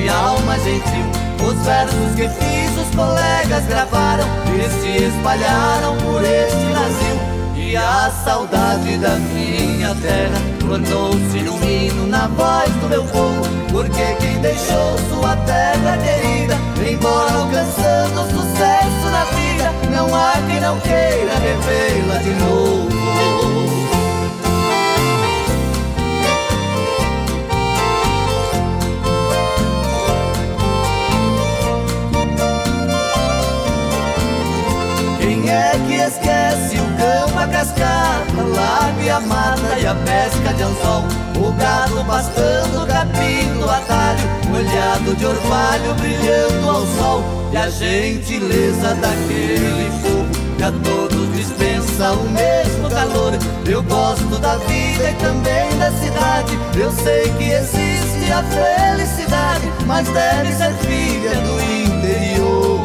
de alma gentil. Os versos que fiz os colegas gravaram e se espalharam por este Brasil. E a saudade da minha terra tornou-se um hino na voz do meu povo, porque quem deixou sua terra querida, embora alcançando sucesso na vida, não há quem não queira revê-la de novo. Quem é que esquece o campo, a cascata, a lago e a mata e a pesca de anzol, o gado pastando, o capim no atalho, molhado de orvalho brilhando ao sol, e a gentileza daquele povo que a todos dispensa o mesmo calor. Eu gosto da vida e também da cidade, eu sei que existe a felicidade, mas deve ser filha do interior.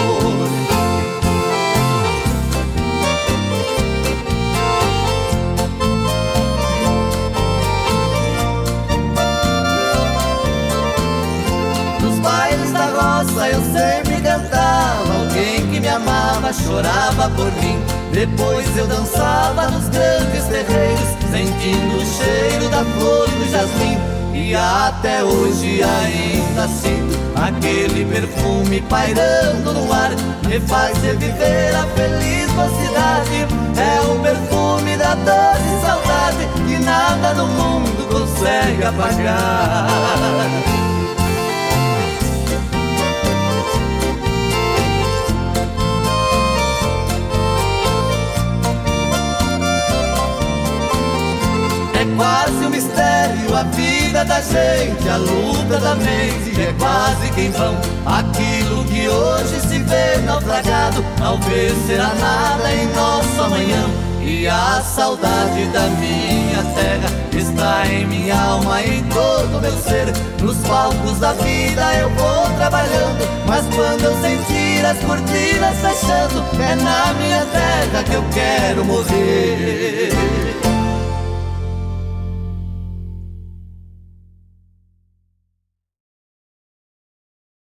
Eu sempre cantava, alguém que me amava chorava por mim. Depois eu dançava nos grandes terreiros, sentindo o cheiro da flor do jasmim. E até hoje ainda sinto aquele perfume pairando no ar, me faz reviver a feliz mocidade. É o perfume da doce saudade que nada no mundo consegue apagar. É quase um mistério a vida da gente, a luta da mente, é quase que em vão aquilo que hoje se vê naufragado, talvez será nada em nosso amanhã. E a saudade da minha terra está em minha alma, em todo meu ser. Nos palcos da vida eu vou trabalhando, mas quando eu sentir as cortinas fechando, é na minha terra que eu quero morrer.